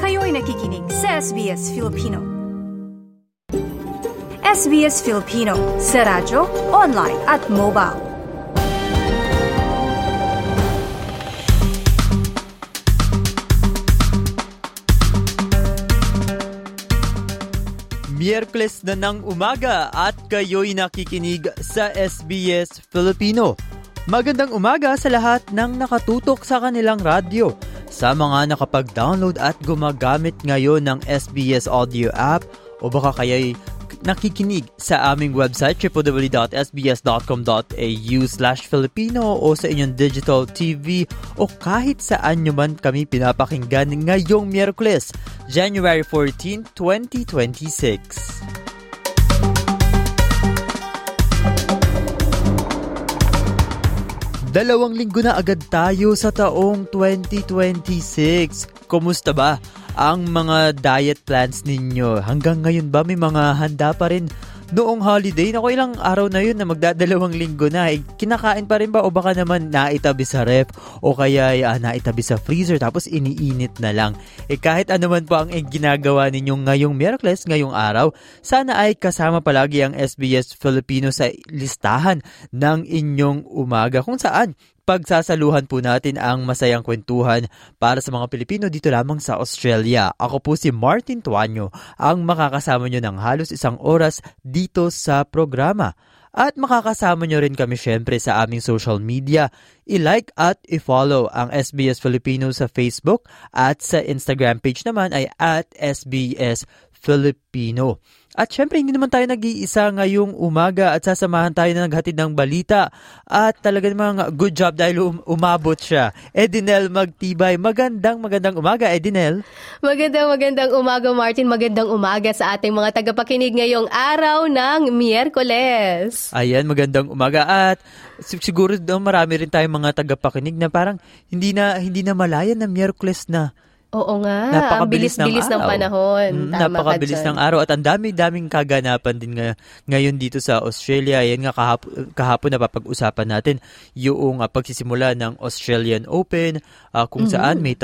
Kayo'y nakikinig sa SBS Filipino. SBS Filipino sa radyo, online at mobile. Miyerkules na ng umaga at kayo'y nakikinig sa SBS Filipino. Magandang umaga sa lahat ng nakatutok sa kanilang radyo. Sa mga nakapag-download at gumagamit ngayon ng SBS Audio app o baka kaya'y nakikinig sa aming website www.sbs.com.au/Filipino o sa inyong digital TV o kahit saan nyo man kami pinapakinggan ngayong Miyerkules, January 14, 2026. Dalawang linggo na agad tayo sa taong 2026. Kumusta ba ang mga diet plans ninyo? Hanggang ngayon ba may mga handa pa rin noong holiday? Naku, ilang araw na yun na magdadalawang linggo na. Kinakain pa rin ba o baka naman naitabi sa ref o kaya naitabi sa freezer tapos iniinit na lang? Kahit ano man po ang ginagawa ninyo ngayong Miyerkules, ngayong araw, sana ay kasama palagi ang SBS Filipino sa listahan ng inyong umaga kung saan pagsasaluhan po natin ang masayang kwentuhan para sa mga Pilipino dito lamang sa Australia. Ako po si Martin Tuanyo, ang makakasama nyo ng halos isang oras dito sa programa. At makakasama nyo rin kami syempre sa aming social media. I-like at i-follow ang SBS Filipino sa Facebook at sa Instagram page naman ay @SBS Filipino. At syempre, hindi naman tayo nag-iisa ngayong umaga at sasamahan tayo na naghatid ng balita. At talaga namang good job dahil umabot siya. Edinel Magtibay, magandang umaga, Edinel. Magandang umaga, Martin. Magandang umaga sa ating mga tagapakinig ngayong araw ng Miyerkules. Ayan, magandang umaga. At siguro marami rin tayong mga tagapakinig na parang hindi na malayan na Miyerkules na. Oo nga, ang bilis-bilis ng panahon. Napakabilis ng araw at ang daming kaganapan din ngayon dito sa Australia. Yan nga kahapon napapag-usapan natin yung pagsisimula ng Australian Open kung saan may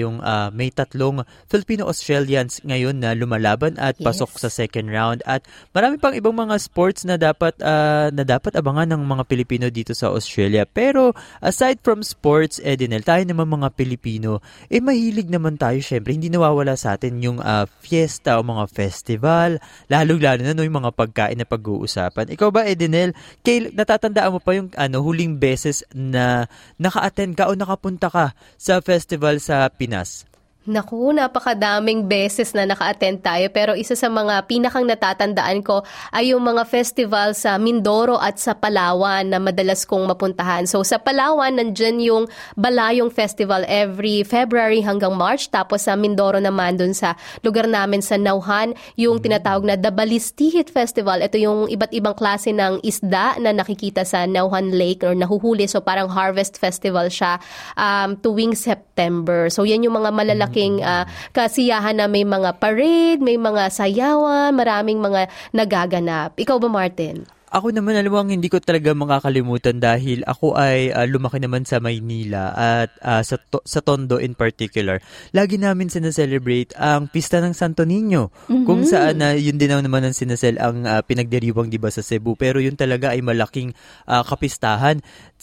tatlong Filipino-Australians ngayon na lumalaban at pasok sa second round at marami pang ibang mga sports na dapat abangan ng mga Pilipino dito sa Australia. Pero aside from sports, Edinel, tayo naman mga Pilipino, mahilig naman tayo, syempre, hindi nawawala sa atin yung fiesta o mga festival, lalo-lalo na yung mga pagkain na pag-uusapan. Ikaw ba, Edinel, natatandaan mo pa yung huling beses na naka-attend ka o nakapunta ka sa festival sa Pinas? Naku, napakadaming beses na naka-attend tayo pero isa sa mga pinakang natatandaan ko ay yung mga festival sa Mindoro at sa Palawan na madalas kong mapuntahan. So sa Palawan, nandyan yung Balayong Festival every February hanggang March. Tapos sa Mindoro naman, dun sa lugar namin sa Nauhan, yung tinatawag na Dabalistihit Festival. Ito yung iba't ibang klase ng isda na nakikita sa Nauhan Lake or nahuhuli. So parang harvest festival siya tuwing September. So yan yung mga malalaki kasiyahan na may mga parade, may mga sayawan, maraming mga nagaganap. Ikaw ba, Martin? Ako naman, alam mo, hindi ko talaga makakalimutan dahil ako ay lumaki naman sa Maynila at sa Tondo in particular. Lagi namin sinaselebrate ang Pista ng Santo Niño. Kung saan yun din naman ang ang pinagdiriwang diba sa Cebu. Pero yun talaga ay malaking kapistahan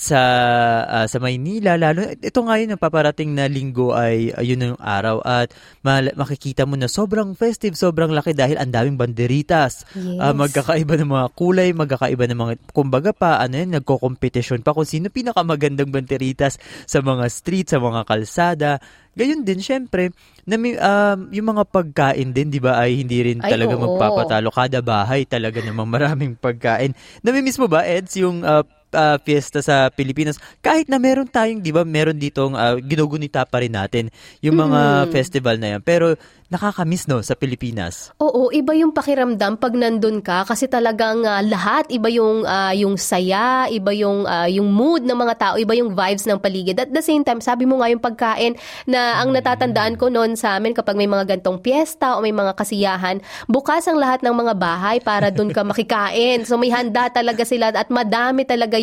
sa Maynila. Lalo, ito nga yun, ang paparating na linggo ay yun yung araw. At makikita mo na sobrang festive, sobrang laki dahil ang daming banderitas. Yes. Magkakaiba ng mga kulay, magkakaiba ng mga, kumbaga pa, nagko-competition pa kung sino pinakamagandang banderitas sa mga street, sa mga kalsada. Gayon din, syempre, yung mga pagkain din, di ba, ay hindi rin talaga magpapatalo. Kada bahay talaga namang maraming pagkain. Namimiss mo ba, Eds, yung fiesta sa Pilipinas? Kahit na meron tayong, di ba, meron ditong ginugunita pa rin natin yung mga festival na yan. Pero nakakamiss, no, sa Pilipinas. Oo, iba yung pakiramdam pag nandun ka kasi talagang lahat, iba yung saya, iba yung mood ng mga tao, iba yung vibes ng paligid. At the same time, sabi mo nga yung pagkain na ang natatandaan ko noon sa amin kapag may mga gantong piyesta o may mga kasiyahan, bukas ang lahat ng mga bahay para dun ka makikain. So may handa talaga sila at madami talaga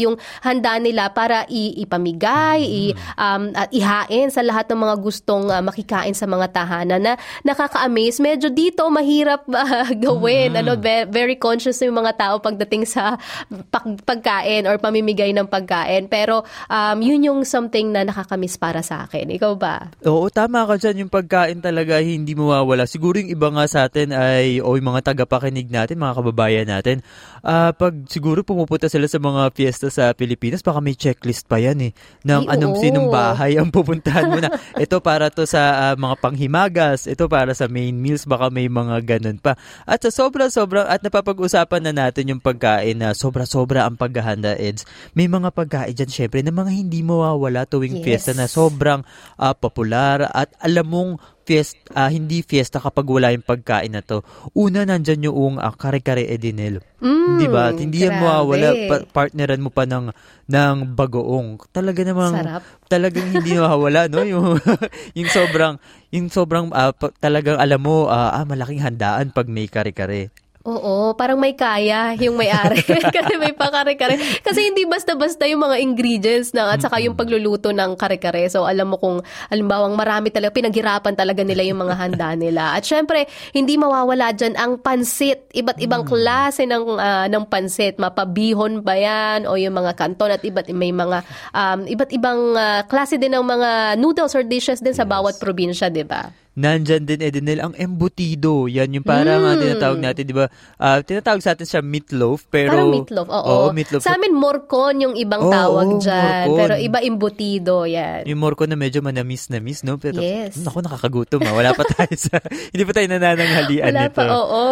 yung handa nila para ipamigay, at ihain sa lahat ng mga gustong makikain sa mga tahanan na nakaka-amaze. Medyo dito mahirap gawin. Very conscious yung mga tao pagdating sa pagkain or pamimigay ng pagkain. Pero yun yung something na nakakamiss para sa akin. Ikaw ba? Oo, tama ka dyan. Yung pagkain talaga hindi mawawala. Siguro yung iba nga sa atin yung mga tagapakinig natin, mga kababayan natin, pag siguro pumupunta sila sa mga fiesta sa Pilipinas, baka may checklist pa yan ng sinong bahay ang pupuntahan mo na. Ito para to sa mga panghimagas, ito para sa main meals, baka may mga ganun pa. At sa sobra-sobra, at napapag-usapan na natin yung pagkain na sobra-sobra ang paghahanda, Eds. May mga pagkain dyan, syempre, na mga hindi mawawala tuwing fiesta na sobrang popular at alam mong hindi fiesta kapag wala yung pagkain na to. Una, nandyan yung kare-kare Edinel. Diba? Hindi yan mawawala. Partneran mo pa ng bagoong. Talaga namang, sarap. Talagang hindi mawawala, no? yung sobrang talagang alam mo, malaking handaan pag may kare-kare. Oo, parang may kaya yung may-ari. Kasi may pakare-kare. Kasi hindi basta-basta yung mga ingredients at saka yung pagluluto ng kare-kare. So, alam mo kung, alimbawang marami talaga, pinaghirapan talaga nila yung mga handa nila. At syempre, hindi mawawala dyan ang pansit. Iba't ibang klase ng pansit. Mapabihon ba yan? O yung mga kanton at may mga iba't ibang klase din ng mga noodles or dishes din sa bawat probinsya, di ba? Nandyan din, Edinel, ang embutido. Yan yung parang tinatawag natin, di ba? Tinatawag sa atin siya meatloaf, pero... Parang meatloaf, oo. Meatloaf. Sa amin, morcon yung ibang tawag dyan. Morcon. Pero iba embutido, yan. Yung morcon na medyo manamis-namis, no? Pero, yes. Naku, nakakagutom. Wala pa tayo hindi pa tayo nanananghalian nito. Wala pa, oo.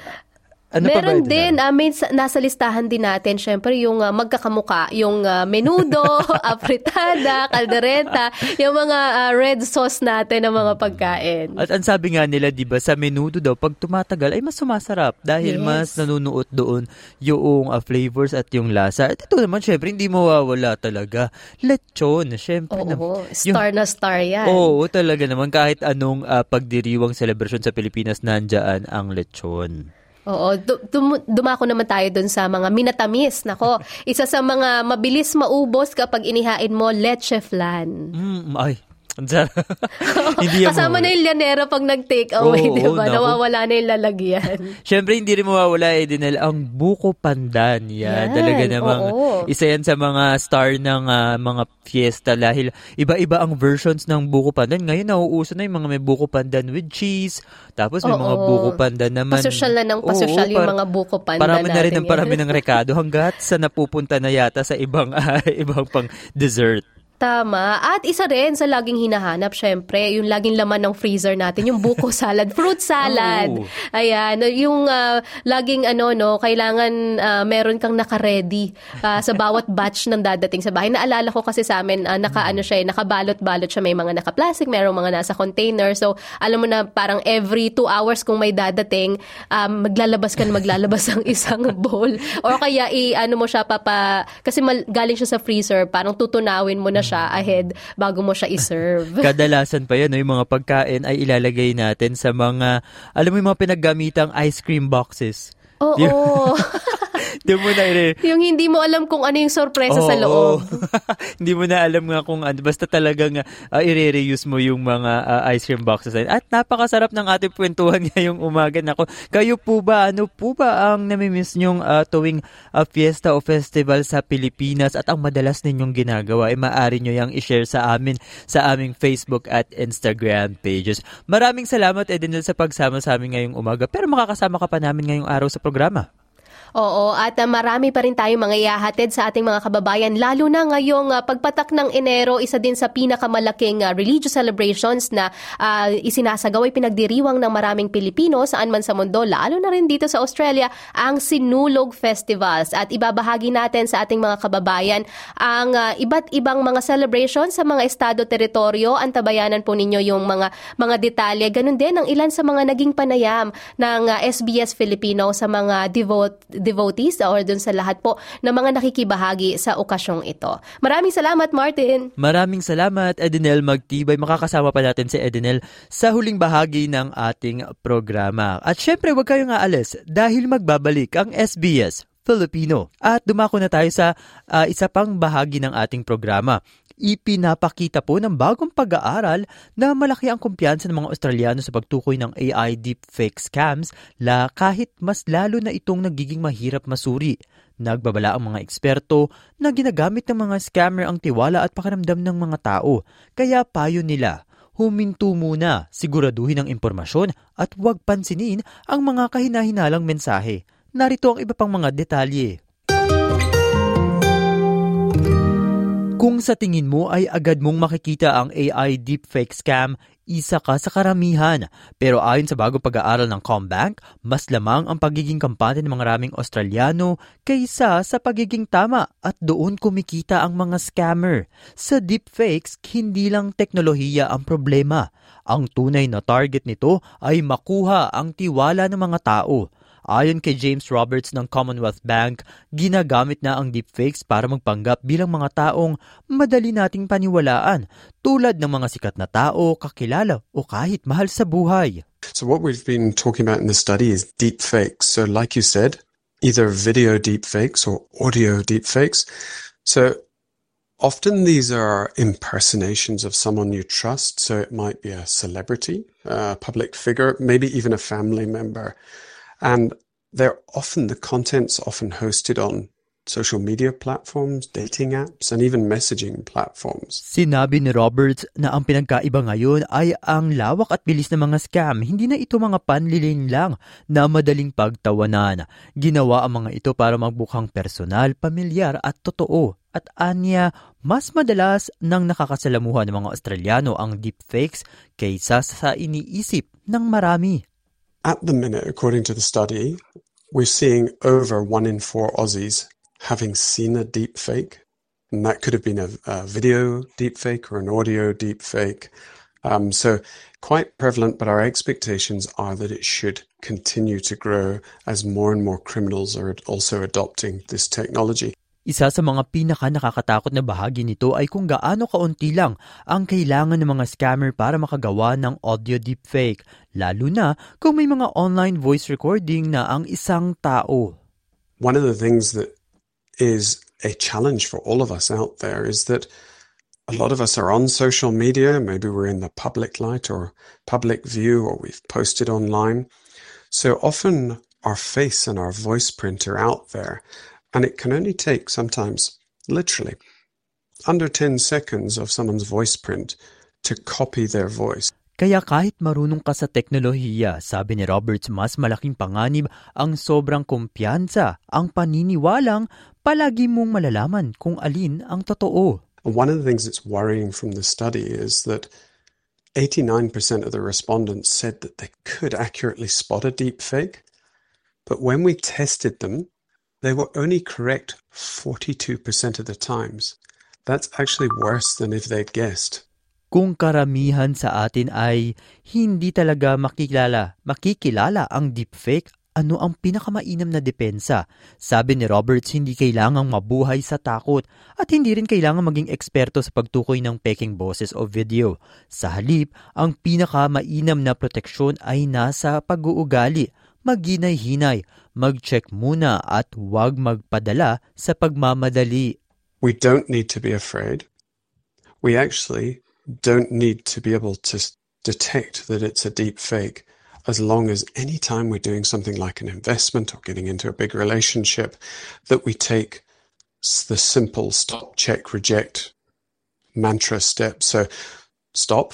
Meron din, nasa listahan din natin, syempre, yung magkakamuka, yung menudo, apritada, kaldereta, yung mga red sauce natin ng mga pagkain. At ang sabi nga nila, di ba, sa menudo daw, pag tumatagal, ay mas sumasarap dahil mas nanunuot doon yung flavors at yung lasa. At ito naman, syempre, hindi mawawala talaga. Lechon, syempre. Star na star yan. Oo, talaga naman. Kahit anong pagdiriwang celebration sa Pilipinas, nandyan ang lechon. Oo, dumako naman tayo dun sa mga minatamis. Nako, isa sa mga mabilis maubos kapag inihain mo, leche flan. Hindi kasama na yung llanero pag nag-take away, di ba? Nawawala na yung lalagyan. Siyempre, hindi rin mawawala, Edinel, ang buko pandan. Yan, talaga namang isa yan sa mga star ng mga fiesta dahil iba-iba ang versions ng buko pandan. Ngayon, nauuso na yung mga may buko pandan with cheese. Tapos may mga buko pandan naman. Pasosyal na ng pasosyal yung mga buko pandan parami na rin ang parami ng rekado hanggat sa napupunta na yata sa ibang pang dessert. Tama. At isa rin sa laging hinahanap, syempre, yung laging laman ng freezer natin, yung buko salad, fruit salad. Ayan, yung laging kailangan meron kang naka-ready sa bawat batch ng dadating sa bahay. Naalala ko kasi sa amin, nakabalot-balot siya, may mga naka-plastic, merong mga nasa container. So, alam mo na parang every 2 hours kung may dadating, maglalabas ng isang bowl. Or kaya mo siya kasi galing siya sa freezer, parang tutunawin mo na siya ahead bago mo siya i-serve. Kadalasan pa yan, yung mga pagkain ay ilalagay natin sa mga, alam mo yung mga pinaggamitang ice cream boxes. Oo. Yung hindi mo alam kung ano yung sorpresa sa loob. Hindi mo na alam nga kung ano. Basta talagang i-reuse mo yung mga ice cream boxes. At napakasarap ng ating kwentuhan ngayong umaga. Nako, kayo po ba, ano po ba ang namimiss nyong tuwing fiesta o festival sa Pilipinas at ang madalas ninyong ginagawa? Maaari nyo yung i-share sa amin sa aming Facebook at Instagram pages. Maraming salamat, Edinel, sa pagsama sa amin ngayong umaga. Pero makakasama ka pa namin ngayong araw sa programa. Oo, at marami pa rin tayong mga ihahatid sa ating mga kababayan, lalo na ngayong pagpatak ng Enero, isa din sa pinakamalaking religious celebrations na isinasagawa, pinagdiriwang ng maraming Pilipino saan man sa mundo, lalo na rin dito sa Australia, ang Sinulog Festivals. At ibabahagi natin sa ating mga kababayan ang iba't ibang mga celebrations sa mga estado, teritoryo. Antabayanan po ninyo yung mga detalye. Ganun din ang ilan sa mga naging panayam ng SBS Filipino sa mga devotees or dun sa lahat po ng mga nakikibahagi sa okasyong ito. Maraming salamat, Martin. Maraming salamat, Edinel Magtibay. Makakasama pa natin si Edinel sa huling bahagi ng ating programa. At syempre, huwag kayong aalis dahil magbabalik ang SBS Filipino. At dumako na tayo sa isa pang bahagi ng ating programa. Ipinapakita po ng bagong pag-aaral na malaki ang kumpiyansa ng mga Australiano sa pagtukoy ng AI deepfake scams kahit mas lalo na itong nagiging mahirap masuri. Nagbabala ang mga eksperto na ginagamit ng mga scammer ang tiwala at pakiramdam ng mga tao. Kaya payo nila, huminto muna, siguraduhin ang impormasyon at huwag pansinin ang mga kahinahinalang mensahe. Narito ang iba pang mga detalye. Kung sa tingin mo ay agad mong makikita ang AI deepfake scam, isa ka sa karamihan. Pero ayon sa bagong pag-aaral ng CommBank, mas lamang ang pagiging kampante ng mga maraming Australiano kaysa sa pagiging tama at doon kumikita ang mga scammer. Sa deepfakes, hindi lang teknolohiya ang problema. Ang tunay na target nito ay makuha ang tiwala ng mga tao. Ayon kay James Roberts ng Commonwealth Bank, ginagamit na ang deepfakes para magpanggap bilang mga taong madali nating paniwalaan, tulad ng mga sikat na tao, kakilala o kahit mahal sa buhay. So what we've been talking about in the study is deepfakes. So like you said, either video deepfakes or audio deepfakes. So often these are impersonations of someone you trust. So it might be a celebrity, a public figure, maybe even a family member. And the content's often hosted on social media platforms, dating apps, and even messaging platforms. Sinabi ni Roberts na ang pinagkaiba ngayon ay ang lawak at bilis ng mga scam. Hindi na ito mga panlilin lang na madaling pagtawanan. Ginawa ang mga ito para magbukhang personal, pamilyar at totoo. At anya, mas madalas nang nakakasalamuhan ng mga Australiano ang deepfakes kaysa sa iniisip ng marami. At the minute, according to the study, we're seeing over 1 in 4 Aussies having seen a deepfake. And that could have been a video deepfake or an audio deepfake. So quite prevalent, but our expectations are that it should continue to grow as more and more criminals are also adopting this technology. Isa sa mga pinaka-nakakatakot na bahagi nito ay kung gaano kaunti lang ang kailangan ng mga scammer para makagawa ng audio deepfake, lalo na kung may mga online voice recording na ang isang tao. One of the things that is a challenge for all of us out there is that a lot of us are on social media, maybe we're in the public light or public view or we've posted online. So often our face and our voice print are out there. And it can only take sometimes, literally, under 10 seconds of someone's voice print to copy their voice. Kaya kahit marunong ka sa teknolohiya, sabi ni Roberts, mas malaking panganib ang sobrang kumpiyansa, ang paniniwalang palagi mong malalaman kung alin ang totoo. And one of the things that's worrying from the study is that 89% of the respondents said that they could accurately spot a deepfake, but when we tested them, they were only correct 42% of the times. That's actually worse than if they'd guessed. Kung karamihan sa atin ay hindi talaga makikilala ang deepfake, ano ang pinakamainam na depensa? Sabi ni Roberts, hindi kailangang mabuhay sa takot at hindi rin kailangang maging eksperto sa pagtukoy ng peking boses o video. Sa halip, ang pinakamainam na proteksyon ay nasa pag-uugali. Maghinay-hinay, mag-check muna at huwag magpadala sa pagmamadali. We don't need to be afraid. We actually don't need to be able to detect that it's a deep fake as long as any time we're doing something like an investment or getting into a big relationship that we take the simple stop, check, reject mantra step. So stop.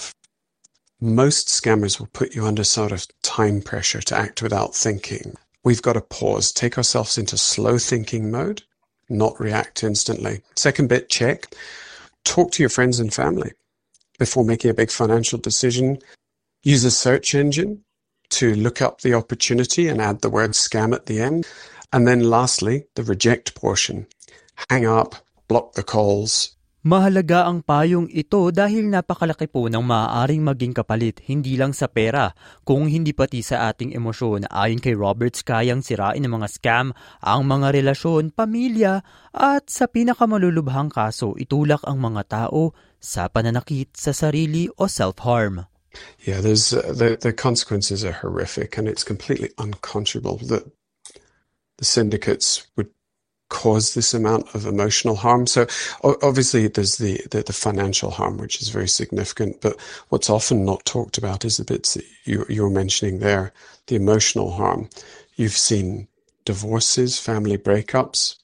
Most scammers will put you under sort of time pressure to act without thinking. We've got to pause, take ourselves into slow thinking mode, not react instantly. Second bit, check. Talk to your friends and family before making a big financial decision. Use a search engine to look up the opportunity and add the word scam at the end. And then lastly, the reject portion. Hang up, block the calls. Mahalaga ang payong ito dahil napakalaki po ng maaaring maging kapalit, hindi lang sa pera, kung hindi pati sa ating emosyon. Ayon kay Roberts, kayang sirain ng mga scam ang mga relasyon, pamilya, at sa pinakamalulubhang kaso, itulak ang mga tao sa pananakit sa sarili o self-harm. Yeah, the consequences are horrific and it's completely unconscionable that the syndicates would cause this amount of emotional harm. So obviously there's the financial harm, which is very significant, but what's often not talked about is the bits that you're mentioning there, the emotional harm. You've seen divorces, family breakups.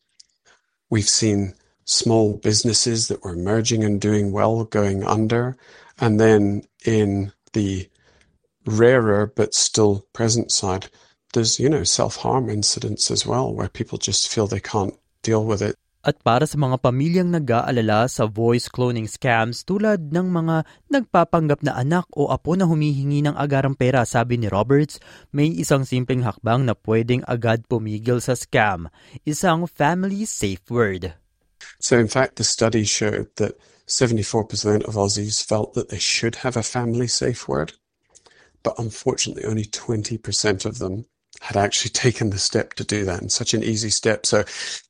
We've seen small businesses that were merging and doing well going under. And then in the rarer but still present side, there's, self-harm incidents as well, where people just feel they can't deal with it. At para sa mga pamilyang nag-aalala sa voice cloning scams tulad ng mga nagpapanggap na anak o apo na humihingi ng agarang pera, sabi ni Roberts, may isang simpleng hakbang na pwedeng agad pumigil sa scam, isang family safe word. So in fact, the study showed that 74% of Aussies felt that they should have a family safe word, but unfortunately only 20% of them had actually taken the step to do that, and such an easy step. So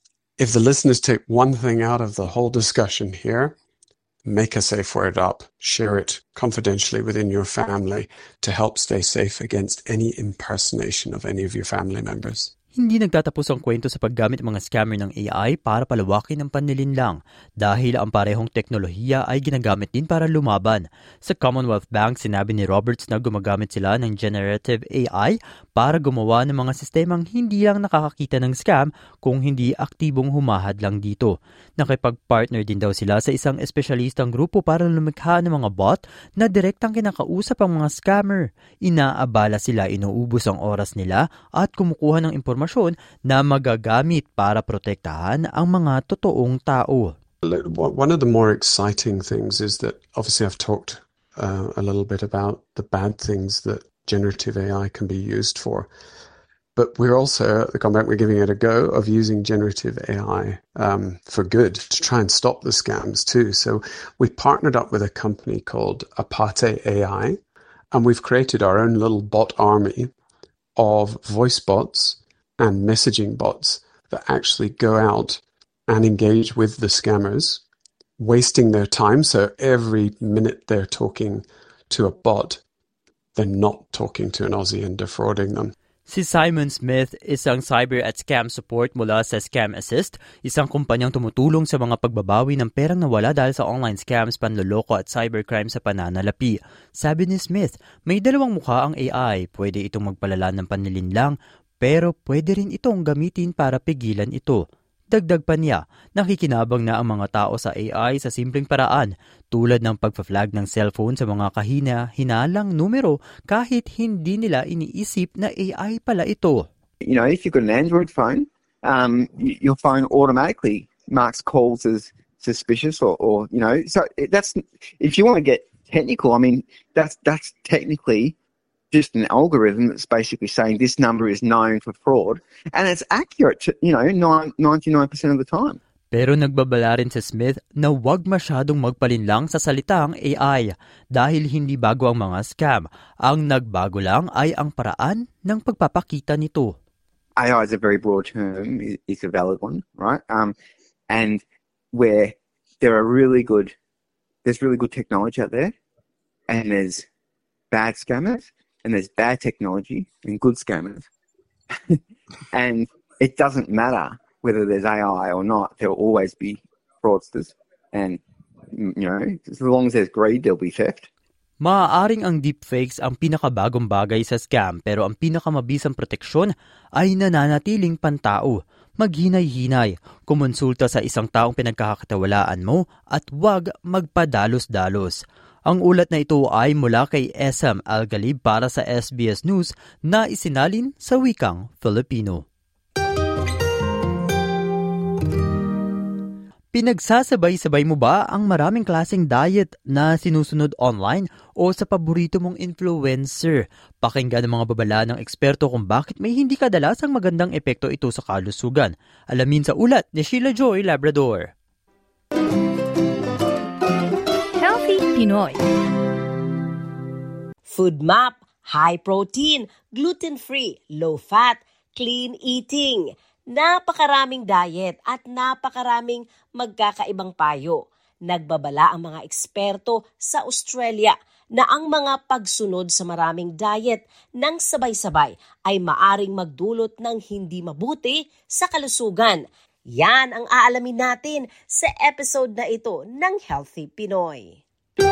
if the listeners take one thing out of the whole discussion here, make a safe word up, share it confidentially within your family to help stay safe against any impersonation of any of your family members. Hindi nagtatapos ang kwento sa paggamit ng mga scammer ng AI para palawakin ang panlilinlang dahil ang parehong teknolohiya ay ginagamit din para lumaban. Sa Commonwealth Bank, sinabi ni Roberts na gumagamit sila ng generative AI para gumawa ng mga sistemang hindi lang nakakakita ng scam kung hindi aktibong humahad lang dito. Nakipag-partner din daw sila sa isang espesyalistang grupo para lumikha ng mga bot na direktang kinakausap ang mga scammer. Inaabala sila, inuubos ang oras nila at kumukuha ng impormasyon na magagamit para protektahan ang mga totoong tao. One of the more exciting things is that obviously I've talked a little bit about the bad things that generative AI can be used for. But we're also, at the Combank, we're giving it a go of using generative AI for good to try and stop the scams too. So we partnered up with a company called Apate AI, and we've created our own little bot army of voice bots and messaging bots that actually go out and engage with the scammers, wasting their time. So every minute they're talking to a bot, they're not talking to an Aussie and defrauding them. Si Simon Smith, isang cyber at scam support mula sa Scam Assist, isang kumpanyang tumutulong sa mga pagbabawi ng perang nawala dahil sa online scams, panloloko at cybercrime sa pananalapi. Sabi ni Smith, may dalawang mukha ang AI. Pwede itong magpalala ng panlilinlang, pero pwede rin itong gamitin para pigilan ito. Dagdag pa niya, nakikinabang na ang mga tao sa AI sa simpleng paraan, tulad ng pagpa-flag ng cellphone sa mga kahina-hinalang numero kahit hindi nila iniisip na AI pala ito. If you've got an Android phone, your phone automatically marks calls as suspicious or so that's, if you want to get technical, that's technically just an algorithm that's basically saying this number is known for fraud, and it's accurate, 99% of the time. Pero nagbabala rin si Smith na huwag masyadong magpalinlang sa salitang AI dahil hindi bago ang mga scam. Ang nagbago lang ay ang paraan ng pagpapakita nito. AI is a very broad term, is a valid one, right? And where there's really good technology out there, and there's bad scammers, and there's bad technology and good scammers. And it doesn't matter whether there's AI or not, there'll always be fraudsters. And, as long as there's greed, there'll be theft. Maaaring ang deepfakes ang pinakabagong bagay sa scam, pero ang pinakamabisang proteksyon ay nananatiling pantao. Maghinay-hinay, kumonsulta sa isang taong pinagkakatiwalaan mo at huwag magpadalos-dalos. Ang ulat na ito ay mula kay SM Algalib para sa SBS News na isinalin sa wikang Filipino. Pinagsasabay-sabay mo ba ang maraming klaseng diet na sinusunod online o sa paborito mong influencer? Pakinggan ang mga babala ng eksperto kung bakit may hindi kadalasang magandang epekto ito sa kalusugan. Alamin sa ulat ni Sheila Joy Labrador. Pinoy. Food map, high protein, gluten-free, low-fat, clean eating. Napakaraming diet at napakaraming magkakaibang payo. Nagbabala ang mga eksperto sa Australia na ang mga pagsunod sa maraming diet ng sabay-sabay ay maaring magdulot ng hindi mabuti sa kalusugan. Yan ang aalamin natin sa episode na ito ng Healthy Pinoy.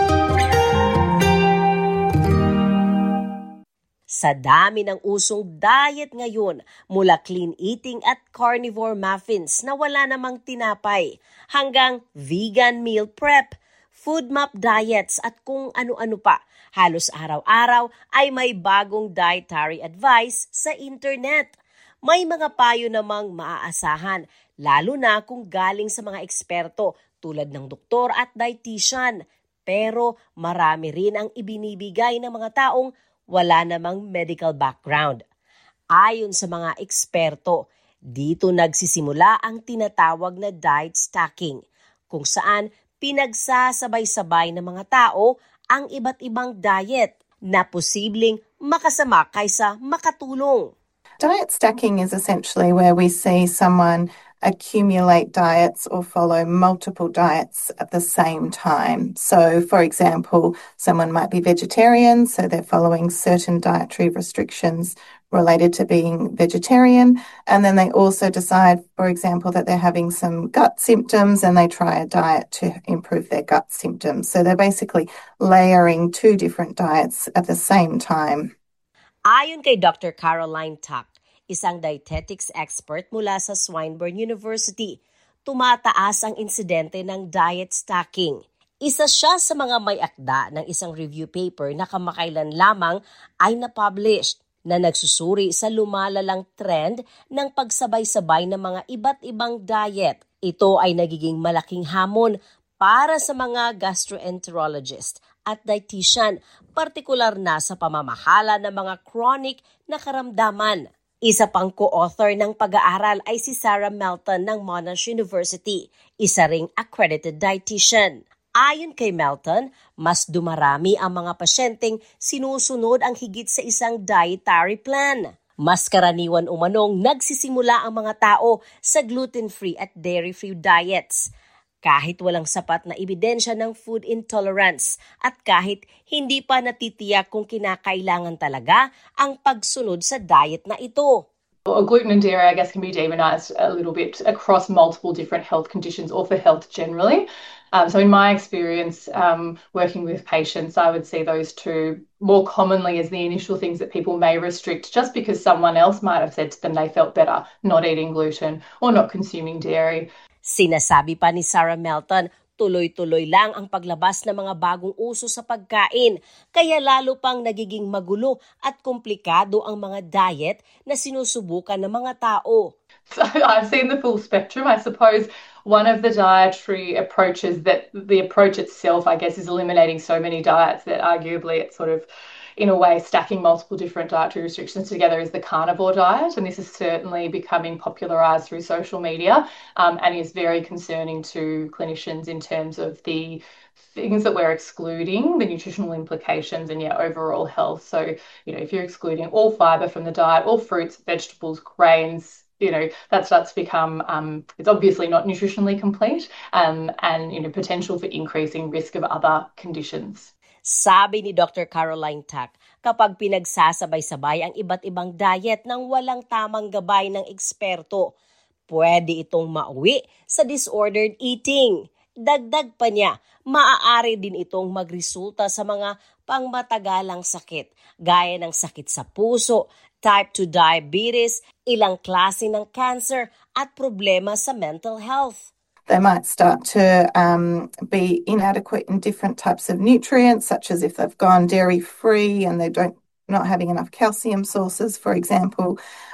Sa dami ng usong diet ngayon, mula clean eating at carnivore muffins na wala namang tinapay, hanggang vegan meal prep, food map diets at kung ano-ano pa, halos araw-araw ay may bagong dietary advice sa internet. May mga payo namang maaasahan, lalo na kung galing sa mga eksperto tulad ng doktor at dietitian. Pero marami rin ang ibinibigay ng mga taong wala namang medical background. Ayon sa mga eksperto, dito nagsisimula ang tinatawag na diet stacking, kung saan pinagsasabay-sabay ng mga tao ang iba't ibang diet na posibleng makasama kaysa makatulong. Diet stacking is essentially where we see someone accumulate diets or follow multiple diets at the same time. So, for example, someone might be vegetarian, so they're following certain dietary restrictions related to being vegetarian, and then they also decide, for example, that they're having some gut symptoms and they try a diet to improve their gut symptoms. So they're basically layering two different diets at the same time. Ayon kay Dr. Caroline Tuck, isang dietetics expert mula sa Swinburne University, tumataas ang insidente ng diet stacking. Isa siya sa mga may akda ng isang review paper na kamakailan lamang ay na-published na nagsusuri sa lumalalang trend ng pagsabay-sabay ng mga iba't ibang diet. Ito ay nagiging malaking hamon para sa mga gastroenterologist at dietitian, partikular na sa pamamahala ng mga chronic na karamdaman. Isa pang co-author ng pag-aaral ay si Sarah Melton ng Monash University, isa ring accredited dietitian. Ayon kay Melton, mas dumarami ang mga pasyenteng sinusunod ang higit sa isang dietary plan. Mas karaniwan umanong nagsisimula ang mga tao sa gluten-free at dairy-free diets, kahit walang sapat na ebidensya ng food intolerance at kahit hindi pa natitiyak kung kinakailangan talaga ang pagsunod sa diet na ito. Gluten and dairy, I guess, can be demonized a little bit across multiple different health conditions or for health generally. So in my experience, working with patients, I would see those two more commonly as the initial things that people may restrict just because someone else might have said to them they felt better not eating gluten or not consuming dairy. Sinasabi pa ni Sarah Melton, tuloy-tuloy lang ang paglabas ng mga bagong uso sa pagkain, kaya lalo pang nagiging magulo at komplikado ang mga diet na sinusubukan ng mga tao. So I've seen the full spectrum. I suppose one of the dietary approaches that the approach itself, I guess, is eliminating so many diets that arguably it's sort of in a way, stacking multiple different dietary restrictions together is the carnivore diet. And this is certainly becoming popularised through social media and is very concerning to clinicians in terms of the things that we're excluding, the nutritional implications and overall health. So, if you're excluding all fibre from the diet, all fruits, vegetables, grains, that starts to become, it's obviously not nutritionally complete and potential for increasing risk of other conditions. Sabi ni Dr. Caroline Tuck, kapag pinagsasabay-sabay ang iba't ibang diet ng walang tamang gabay ng eksperto, pwede itong mauwi sa disordered eating. Dagdag pa niya, maaari din itong magresulta sa mga pangmatagalang sakit, gaya ng sakit sa puso, type 2 diabetes, ilang klase ng cancer at problema sa mental health. They might start to be inadequate in different types of nutrients, such as if they've gone dairy-free and they not having enough calcium sources, for example.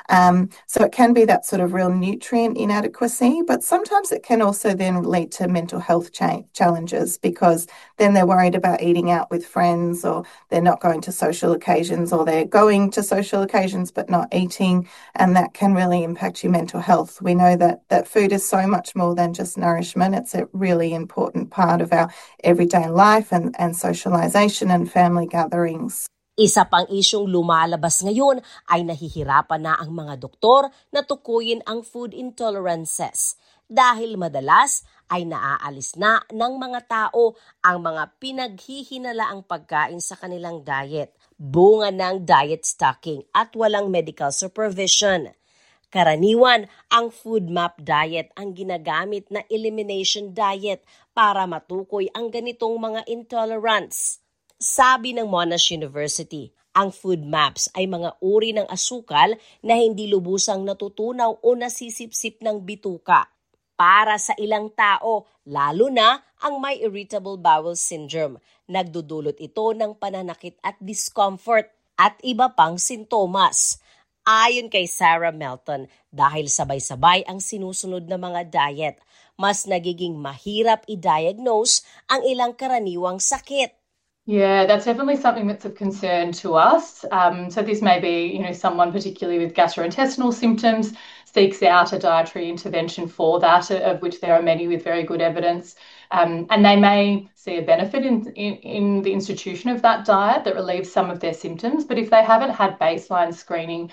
So it can be that sort of real nutrient inadequacy, but sometimes it can also then lead to mental health challenges because then they're worried about eating out with friends or they're not going to social occasions or they're going to social occasions but not eating, and that can really impact your mental health. We know that food is so much more than just nourishment. It's a really important part of our everyday life and socialization and family gatherings. Isa pang isyong lumalabas ngayon ay nahihirapan na ang mga doktor na tukuyin ang food intolerances dahil madalas ay naaalis na ng mga tao ang mga pinaghihinalaang pagkain sa kanilang diet, bunga ng diet stacking at walang medical supervision. Karaniwan, ang FODMAP diet ang ginagamit na elimination diet para matukoy ang ganitong mga intolerance. Sabi ng Monash University, ang FODMAPs ay mga uri ng asukal na hindi lubusang natutunaw o nasisipsip ng bituka. Para sa ilang tao, lalo na ang may irritable bowel syndrome, nagdudulot ito ng pananakit at discomfort at iba pang sintomas. Ayon kay Sarah Melton, dahil sabay-sabay ang sinusunod na mga diet, mas nagiging mahirap i-diagnose ang ilang karaniwang sakit. Yeah, that's definitely something that's of concern to us. So this may be, someone particularly with gastrointestinal symptoms seeks out a dietary intervention for that, of which there are many with very good evidence. And they may see a benefit in the institution of that diet that relieves some of their symptoms. But if they haven't had baseline screening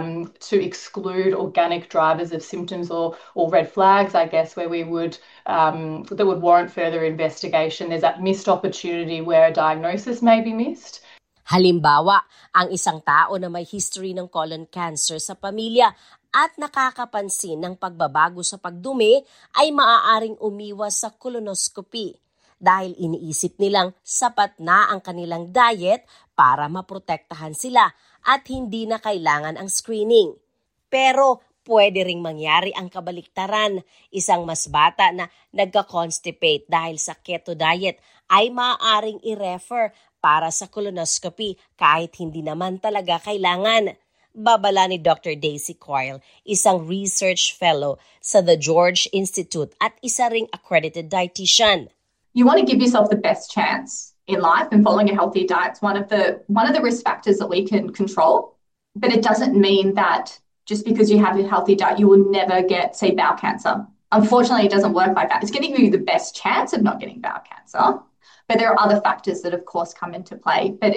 to exclude organic drivers of symptoms or red flags, I guess, where we would that would warrant further investigation, there's that missed opportunity where a diagnosis may be missed. Halimbawa, ang isang tao na may history ng colon cancer sa pamilya at nakakapansin ng pagbabago sa pagdumi ay maaaring umiwas sa colonoscopy dahil iniisip nilang sapat na ang kanilang diet para maprotektahan sila at hindi na kailangan ang screening. Pero pwede ring mangyari ang kabaliktaran. Isang mas bata na nagka-constipate dahil sa keto diet ay maaaring i-refer para sa colonoscopy kahit hindi naman talaga kailangan. Babala ni Dr. Daisy Coyle, isang research fellow sa The George Institute at isa ring accredited dietitian. You want to give yourself the best chance in life, and following a healthy diet is one of the risk factors that we can control. But it doesn't mean that just because you have a healthy diet, you will never get, say, bowel cancer. Unfortunately, it doesn't work like that. It's going to give you the best chance of not getting bowel cancer. But there are other factors that, of course, come into play. But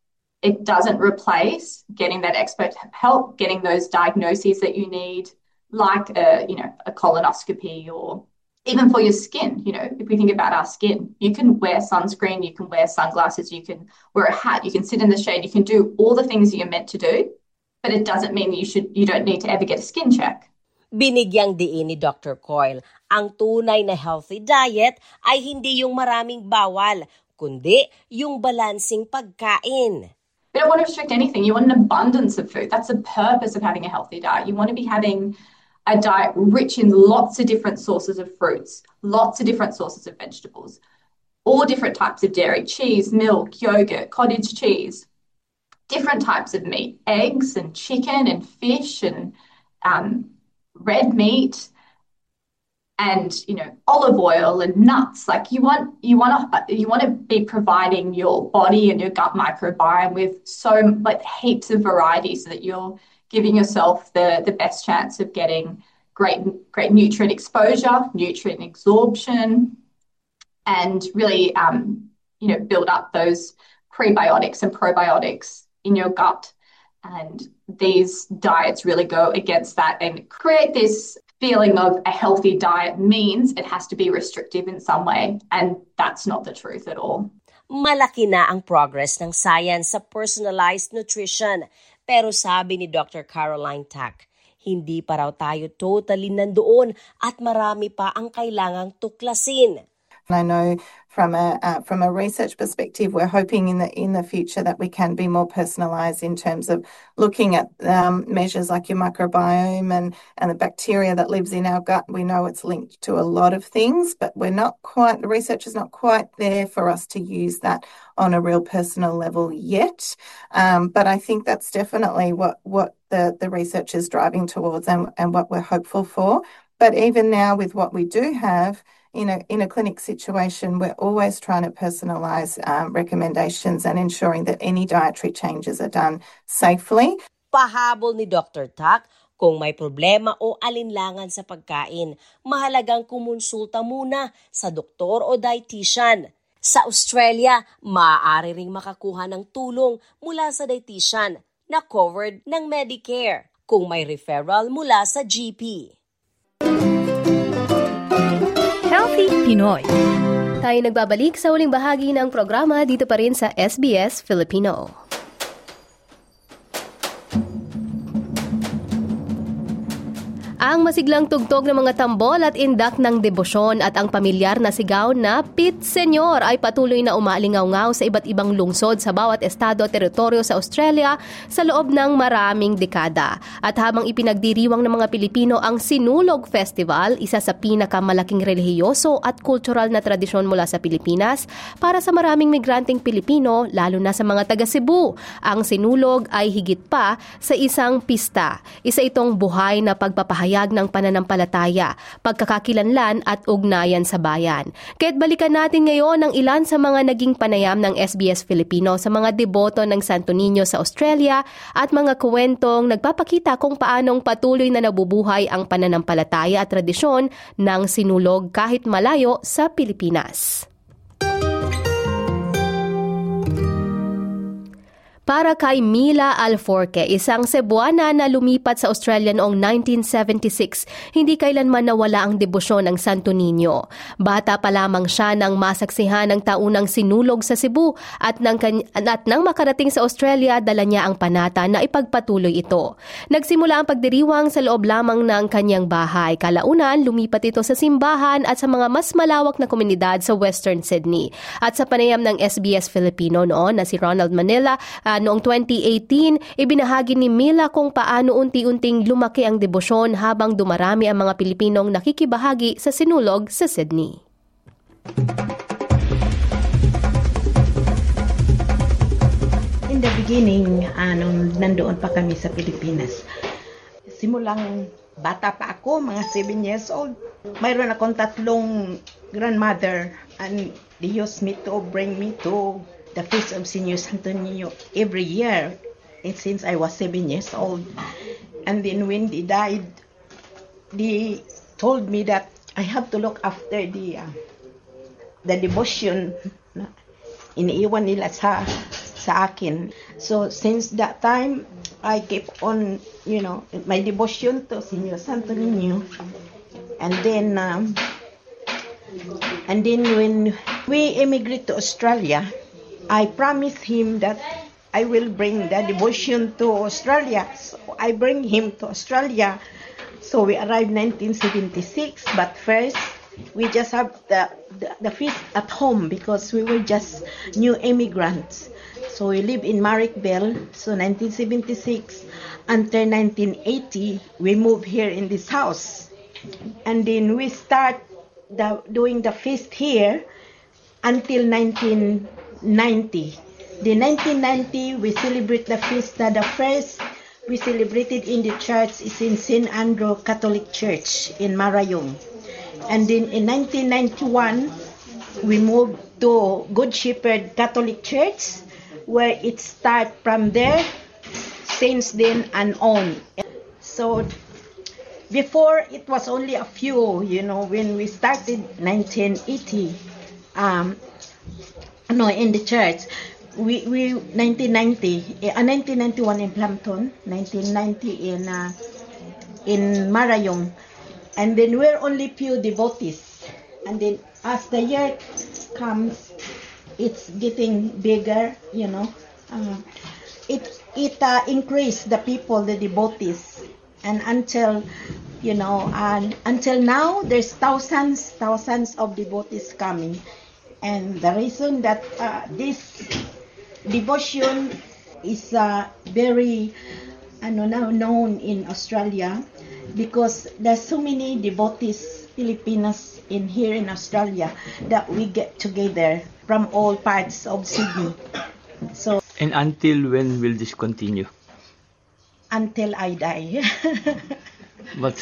it doesn't replace getting that expert help, getting those diagnoses that you need, like a colonoscopy, or even for your skin. If we think about our skin, you can wear sunscreen, you can wear sunglasses, you can wear a hat, you can sit in the shade, you can do all the things that you're meant to do, but it doesn't mean that you don't need to ever get a skin check. Binigyang diin ni Dr. Coyle, ang tunay na healthy diet ay hindi yung maraming bawal, kundi yung balansing pagkain. You don't want to restrict anything. You want an abundance of food. That's the purpose of having a healthy diet. You want to be having a diet rich in lots of different sources of fruits, lots of different sources of vegetables, all different types of dairy, cheese, milk, yogurt, cottage cheese, different types of meat, eggs and chicken and fish and red meat, and olive oil and nuts. Like you want to be providing your body and your gut microbiome with heaps of variety, so that you're giving yourself the best chance of getting great nutrient exposure, nutrient absorption, and really build up those prebiotics and probiotics in your gut. And these diets really go against that and create this feeling of a healthy diet means it has to be restrictive in some way, and that's not the truth at all. Malaki na ang progress ng science sa personalized nutrition, pero sabi ni Dr. Caroline Tack, hindi pa raw tayo totally nandoon at marami pa ang kailangang tuklasin. I know from a research perspective, we're hoping in the future that we can be more personalised in terms of looking at measures like your microbiome and the bacteria that lives in our gut. We know it's linked to a lot of things, but the research is not quite there for us to use that on a real personal level yet. But I think that's definitely what the research is driving towards and what we're hopeful for. But even now, with what we do have, in a clinic situation, we're always trying to personalise recommendations and ensuring that any dietary changes are done safely. Pahabol ni Dr. Tack, kung may problema o alinlangan sa pagkain, mahalagang kumonsulta muna sa doktor o dietitian. Sa Australia, maaari ring makakuha ng tulong mula sa dietitian na covered ng Medicare kung may referral mula sa GP. Healthy Pinoy. Tayo nagbabalik sa uling bahagi ng programa dito pa rin sa SBS Filipino. Ang masiglang tugtog ng mga tambol at indak ng debosyon at ang pamilyar na sigaw na Pit Senyor ay patuloy na umaalingaw-ngaw sa iba't ibang lungsod sa bawat estado at teritoryo sa Australia sa loob ng maraming dekada. At habang ipinagdiriwang ng mga Pilipino ang Sinulog Festival, isa sa pinakamalaking relihiyoso at kultural na tradisyon mula sa Pilipinas para sa maraming migranteng Pilipino, lalo na sa mga taga Cebu. Ang Sinulog ay higit pa sa isang pista. Isa itong buhay na pagpapahayag ng pananampalataya, pagkakakilanlan at ugnayan sa bayan. Kaya't balikan natin ngayon ang ilan sa mga naging panayam ng SBS Filipino sa mga deboto ng Santo Niño sa Australia at mga kwentong nagpapakita kung paanong patuloy na nabubuhay ang pananampalataya at tradisyon ng Sinulog kahit malayo sa Pilipinas. Para kay Mila Alforque, isang Cebuana na lumipat sa Australia noong 1976, hindi kailanman nawala ang debosyon ng Santo Niño. Bata pa lamang siya nang masaksihan ng taunang Sinulog sa Cebu at nang makarating sa Australia, dala niya ang panata na ipagpatuloy ito. Nagsimula ang pagdiriwang sa loob lamang ng kanyang bahay. Kalaunan, lumipat ito sa simbahan at sa mga mas malawak na komunidad sa Western Sydney. At sa panayam ng SBS Filipino noon na si Ronald Manila, noong 2018, ibinahagi ni Mila kung paano unti-unting lumaki ang debosyon habang dumarami ang mga Pilipinong nakikibahagi sa Sinulog sa Sydney. In the beginning, nung nandoon pa kami sa Pilipinas, simulang bata pa ako, mga 7 years old, mayroon akong 3 grandmother and they used me to bring me to the feast of Senior Santo Niño every year since I was 7 years old. And then when they died, they told me that I have to look after the devotion na iniiwan nila sa akin. So since that time, I keep on, my devotion to Senior Santo Niño. And then when we immigrate to Australia, I promised him that I will bring the devotion to Australia. So I bring him to Australia. So we arrived 1976, but first we just have the feast at home because we were just new immigrants. So we live in Marrickville. So 1976 until 1980, we moved here in this house. And then we start doing the feast here until 1990. The 1990, we celebrate the feast. The first we celebrated in the church is in St. Andrew Catholic Church in Marayong. And then in 1991, we moved to Good Shepherd Catholic Church, where it started from there since then and on. So before it was only a few, when we started 1980, in the church, we 1991 in Plumpton, 1990 in Marayong, and then we're only few devotees. And then as the year comes, it's getting bigger. It increased the people, the devotees, and until now, there's thousands of devotees coming. And the reason that this devotion is very now known in Australia, because there's so many devotees, Filipinos here in Australia, that we get together from all parts of Sydney. So. And until when will this continue? Until I die. But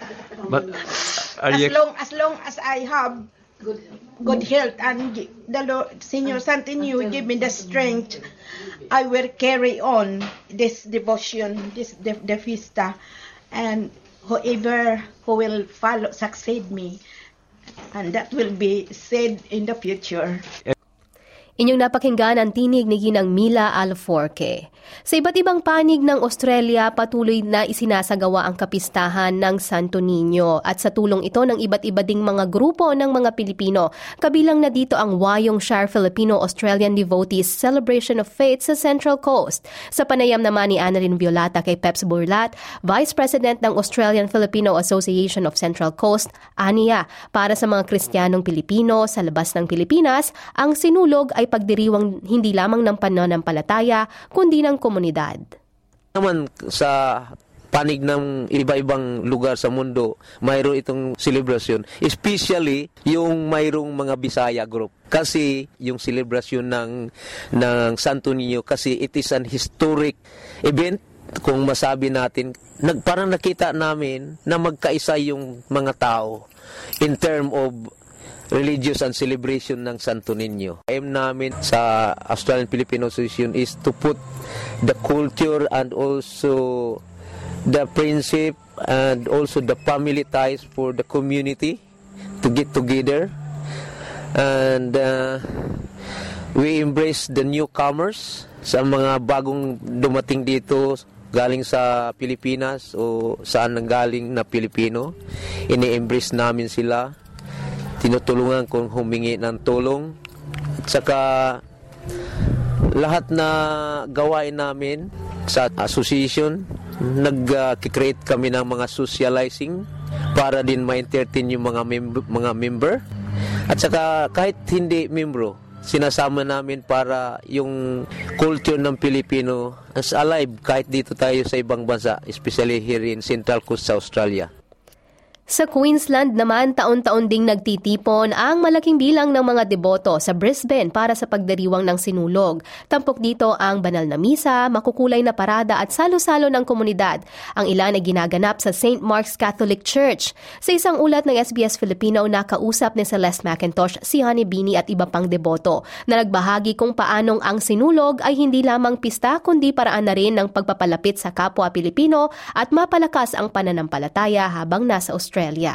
as long as I have good health and the Lord, Senior Santo Niño, give me the strength, I will carry on this devotion, the fiesta, and whoever who will succeed me, and that will be said in the future. Inyong napakinggan ang tinig ni Ginang Mila Alforque. Sa iba't ibang panig ng Australia, patuloy na isinasagawa ang kapistahan ng Santo Niño at sa tulong ito ng iba't iba ding mga grupo ng mga Pilipino. Kabilang na dito ang Wayong Shar Filipino-Australian Devotees Celebration of Faith sa Central Coast. Sa panayam naman ni Annalyn Violata kay Peps Burlat, Vice President ng Australian Filipino Association of Central Coast, aniya, para sa mga Kristiyanong Pilipino sa labas ng Pilipinas, ang sinulog ay pagdiriwang hindi lamang ng pananampalataya, kundi ng komunidad. Naman sa panig ng iba-ibang lugar sa mundo, mayroon itong celebration. Especially yung mayroong mga Bisaya group. Kasi yung celebration ng Santo Niño, kasi it is an historic event. Kung masabi natin, parang nakita namin na magkaisa yung mga tao in term of religious and celebration ng Santo Niño. Aim namin sa Australian Filipino Association is to put the culture and also the principle and also the family ties for the community to get together. And we embrace the newcomers, sa mga bagong dumating dito galing sa Pilipinas o saan nanggaling na Pilipino. Ini-embrace namin sila. Tinutulungan kung humingi ng tulong. At saka lahat na gawain namin sa association, nag-create kami ng mga socializing para din ma-entertain yung mga member. At saka kahit hindi membro, sinasama namin para yung culture ng Pilipino is alive kahit dito tayo sa ibang bansa, especially here in Central Coast sa Australia. Sa Queensland naman, taon-taon ding nagtitipon ang malaking bilang ng mga deboto sa Brisbane para sa pagdiriwang ng sinulog. Tampok dito ang banal na misa, makukulay na parada at salo-salo ng komunidad. Ang ilan ay ginaganap sa St. Mark's Catholic Church. Sa isang ulat ng SBS Filipino, nakausap ni Celeste McIntosh si Honey Bini at iba pang deboto na nagbahagi kung paanong ang sinulog ay hindi lamang pista kundi paraan na rin ng pagpapalapit sa kapwa Pilipino at mapalakas ang pananampalataya habang nasa Australia.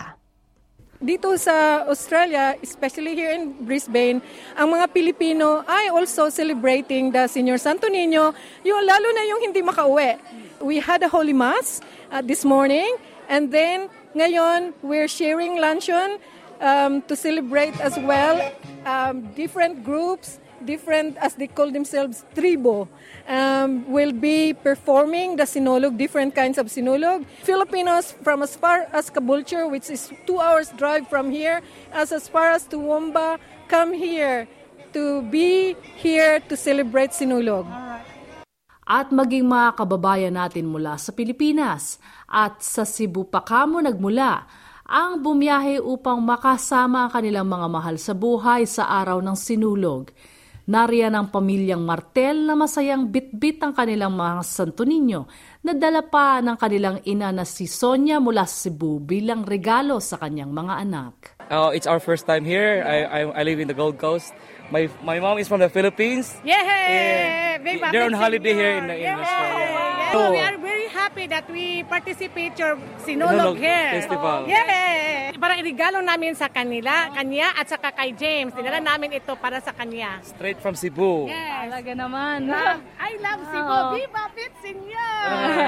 Dito sa Australia, especially here in Brisbane, ang mga Pilipino ay also celebrating the Senior Santo Niño, lalo na yung hindi makauwi. We had a Holy Mass this morning, and then ngayon we're sharing luncheon to celebrate as well. Different groups, different, as they call themselves, tribo, will be performing the sinulog, different kinds of sinulog. Filipinos from as far as Caboolture, which is 2 hours drive from here, as far as Toowoomba, come here to be here to celebrate sinulog. At maging mga kababayan natin mula sa Pilipinas at sa Cebu pa kamo nagmula ang bumiyahe upang makasama ang kanilang mga mahal sa buhay sa araw ng sinulog. Nariyan ang pamilyang Martel na masayang bitbit ang kanilang mga Santo Niño na dala pa ng kanilang ina na si Sonia mula sa Cebu bilang regalo sa kanyang mga anak. It's our first time here. I live in the Gold Coast. My mom is from the Philippines. Yeah. They're on holiday here in Australia. So we are very happy that we participate your Sinulog here. Festival. Yeah. Para irigalo namin sa kanya at saka kay James. Dinala namin ito para sa kanya. Straight from Cebu. Yes. Talaga naman. I love Cebu. Viva Fit Senior!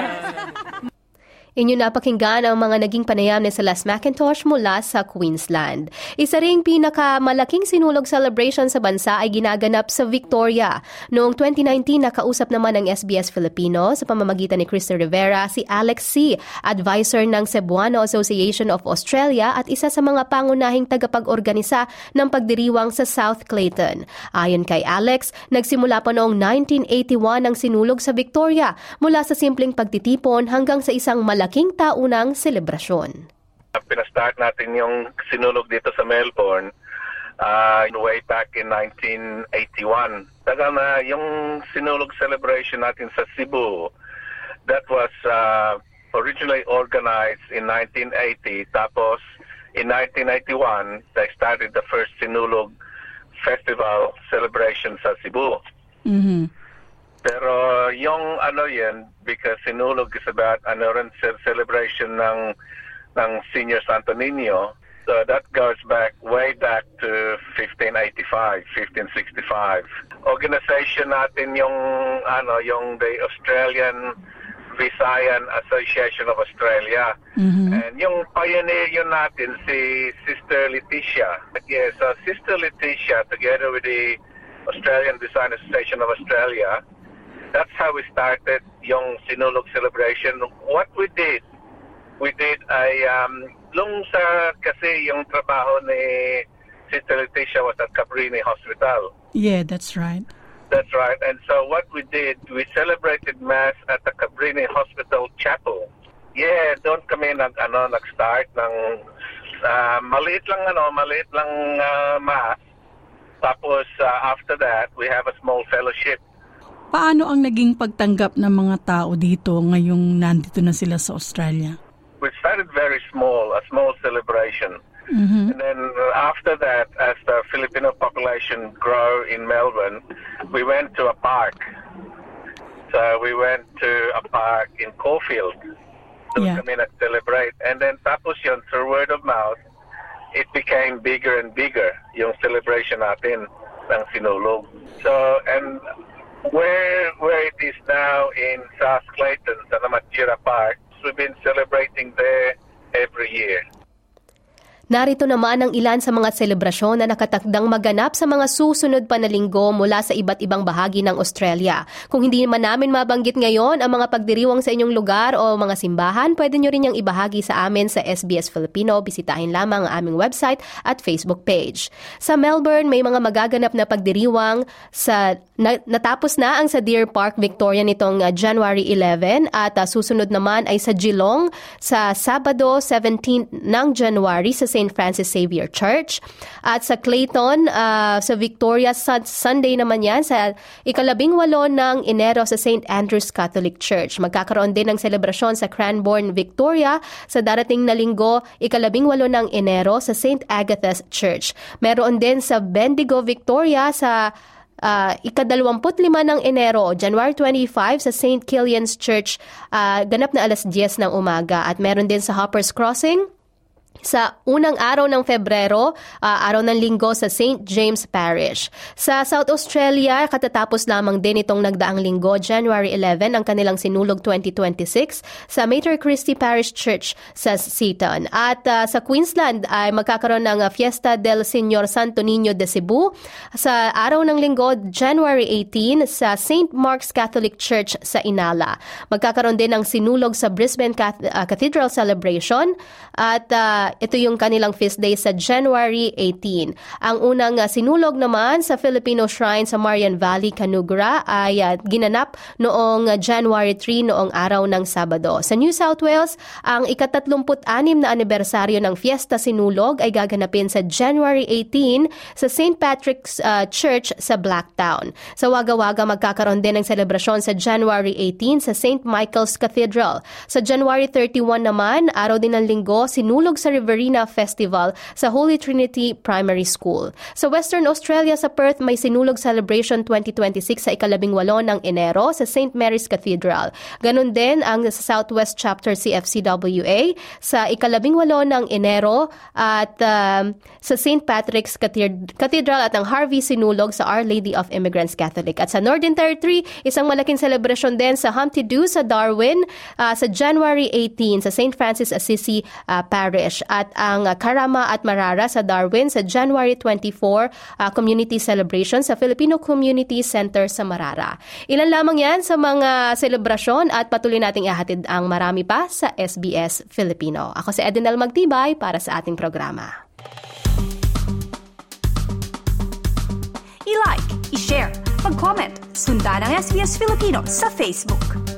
Inyo napakinggan ang mga naging panayam ni Celeste McIntosh mula sa Queensland. Isa ring pinakamalaking sinulog celebration sa bansa ay ginaganap sa Victoria. Noong 2019, nakausap naman ng SBS Filipino sa pamamagitan ni Krista Rivera si Alex C., advisor ng Cebuano Association of Australia at isa sa mga pangunahing tagapag-organisa ng pagdiriwang sa South Clayton. Ayon kay Alex, nagsimula pa noong 1981 ang sinulog sa Victoria mula sa simpleng pagtitipon hanggang sa isang malaking taunang selebrasyon. Pinastart natin yung sinulog dito sa Melbourne way back in 1981. Taga na yung sinulog celebration natin sa Cebu, that was originally organized in 1980. Tapos in 1991, they started the first sinulog festival celebration sa Cebu. Mm-hmm. Pero yung because sinulog is about rin celebration ng Senior Santo Niño. So that goes way back to 1585, 1565. Organization natin yung the Australian Visayan Association of Australia. And yung pioneer yun natin si Sister Leticia. Yes, so Sister Leticia together with the Australian Visayan Association of Australia, that's how we started yung Sinulog celebration. What we did kasi yung trabaho ni Sister Leticia was at Cabrini Hospital. Yeah, that's right. That's right. And so what we did, we celebrated Mass at the Cabrini Hospital Chapel. Yeah, doon kami nag-start ng maliit lang Mass. Tapos after that, we have a small fellowship. Paano ang naging pagtanggap ng mga tao dito ngayong nandito na sila sa Australia? We started very small, a small celebration. And then after that, as the Filipino population grew in Melbourne, we went to a park. So we went to a park in Caulfield to come in and celebrate. And then tapos yun, through word of mouth, it became bigger and bigger, yung celebration natin ng Sinulog. So, and where it is now in South Clayton, sa Namatjira Park, we've been celebrating there every year. Narito naman ang ilan sa mga selebrasyon na nakatakdang maganap sa mga susunod pa na linggo mula sa iba't ibang bahagi ng Australia. Kung hindi man namin mabanggit ngayon ang mga pagdiriwang sa inyong lugar o mga simbahan, pwede nyo rin yung ibahagi sa amin sa SBS Filipino. Bisitahin lamang ang aming website at Facebook page. Sa Melbourne, may mga magaganap na pagdiriwang natapos na ang sa Deer Park, Victoria nitong January 11 at susunod naman ay sa Geelong sa Sabado 17 ng January sa St. Francis Xavier Church. At sa Clayton, sa Victoria, Sunday naman yan, sa 18 ng Enero sa St. Andrew's Catholic Church. Magkakaroon din ng selebrasyon sa Cranbourne, Victoria sa darating na linggo, 18 ng Enero sa St. Agatha's Church. Meron din sa Bendigo, Victoria sa 25 ng Enero, January 25 sa St. Killian's Church, ganap na alas 10 ng umaga. At meron din sa Hoppers Crossing sa unang araw ng Febrero, araw ng linggo sa St. James Parish. Sa South Australia, katatapos lamang din itong nagdaang linggo, January 11, ang kanilang Sinulog 2026 sa Mater Christi Parish Church sa Seaton. At sa Queensland ay magkakaroon ng Fiesta del Señor Santo Niño de Cebu sa araw ng linggo, January 18 sa St. Mark's Catholic Church sa Inala. Magkakaroon din ng Sinulog sa Brisbane Cathedral Celebration at ito yung kanilang feast day sa January 18. Ang unang sinulog naman sa Filipino Shrine sa Marian Valley, Canugra ay ginanap noong January 3 noong araw ng Sabado. Sa New South Wales, ang ika-36 na anibersaryo ng Fiesta Sinulog ay gaganapin sa January 18 sa St. Patrick's Church sa Blacktown. Sa Wagga Wagga, magkakaroon din ng selebrasyon sa January 18 sa St. Michael's Cathedral. Sa January 31 naman, araw din ng linggo, sinulog sa Riverina Festival sa Holy Trinity Primary School. Sa Western Australia, sa Perth, may Sinulog Celebration 2026 sa 18 ng Enero sa St. Mary's Cathedral. Ganon din ang sa Southwest Chapter CFCWA sa 18 ng Enero at sa St. Patrick's Cathedral at ang Harvey Sinulog sa Our Lady of Immigrants Catholic. At sa Northern Territory, isang malaking celebration din sa Humpty Doo sa Darwin sa January 18 sa St. Francis Assisi Parish. At ang Karama at Marara sa Darwin sa January 24 community celebration sa Filipino Community Center sa Marara. Ilan lamang yan sa mga selebrasyon at patuloy nating ihatid ang marami pa sa SBS Filipino. Ako si Edenel Magtibay para sa ating programa. I-like, i-share, mag-comment, sundan ang SBS Filipino sa Facebook.